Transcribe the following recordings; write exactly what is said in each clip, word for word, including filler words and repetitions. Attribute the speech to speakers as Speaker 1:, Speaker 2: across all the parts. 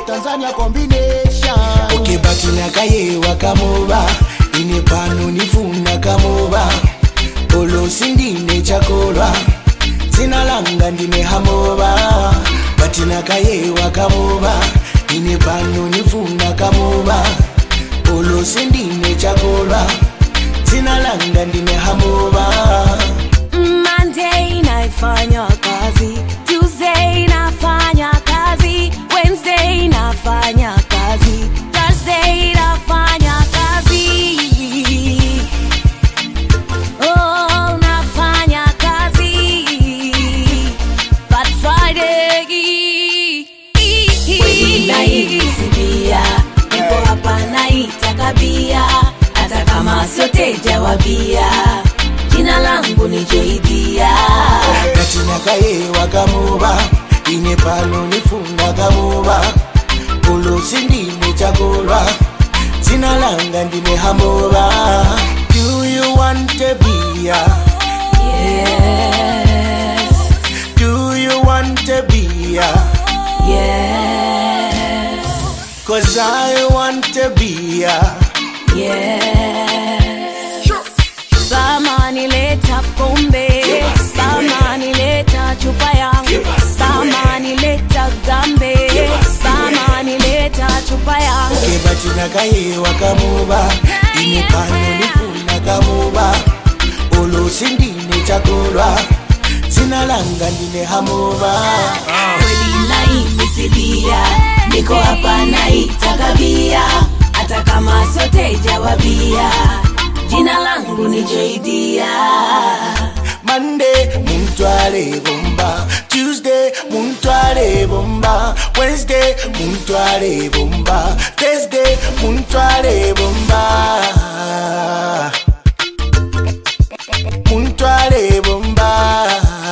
Speaker 1: Tanzania combination.
Speaker 2: Okay, batina kaye wakamoba ine pano nifuna kamoba olo sindine chakolwa zina langa ndine hamoba batina kaye wakamoba ine pano nifuna kamoba olo sindine chakolwa zina langa ndine hamoba.
Speaker 3: Monday naifanya kazi, Tuesday nafanya kazi, Wednesday nafanya kazi, Thursday nafanya kazi, oh nafanya kazi, but Friday kweli naisibia, niko hapa naitaka bia, hata kama sote jawabia, jina langu ni Jaidia.
Speaker 2: Batina kaye wakamoba ine pano nifuna kamoba olo sindine chakolwa zina langa ndine hamoba. Do you want a beer?
Speaker 3: Yes.
Speaker 2: Do you want a beer?
Speaker 3: Yes.
Speaker 2: Cause I want a beer.
Speaker 3: Yes. Kama nileta pombe, kama nileta chupa yangu, kama nileta gambe, kama nileta chupa yangu.
Speaker 2: Okay, batina kaye wakamoba ine pano nifuna kamoba olo sindine chakolwa zina langa ndine hamoba.
Speaker 3: Kweli naimisidia, niko hapa naitaka bia, hata kama sote jawabia, jina langu ni Jaidia.
Speaker 2: Monday muntwale bomba, Tuesday muntwale bomba, Wednesday muntwale bomba, Thursday muntwale bomba, muntwale bomba.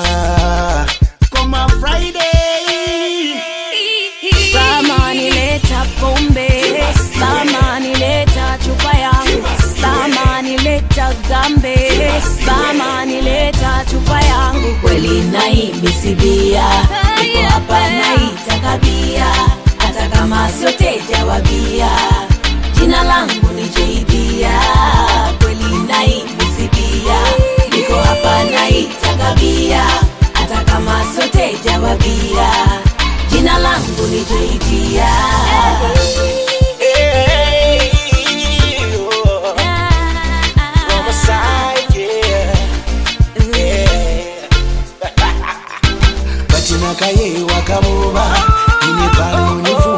Speaker 2: Koma Friday
Speaker 3: Kama nileta pombe, kama nileta chupa yangu, kama nileta gambe, kama nileta chupa yangu. Kweli naimisibia, niko hapa naitaka bia, hata kama sote jawabia, jina langu ni Jaidia. Kweli naimisibia, niko hapa naitaka bia, hata kama sote jawabia, jina langu ni Jaidia.
Speaker 2: batina kaye wakamoba ine pano nifu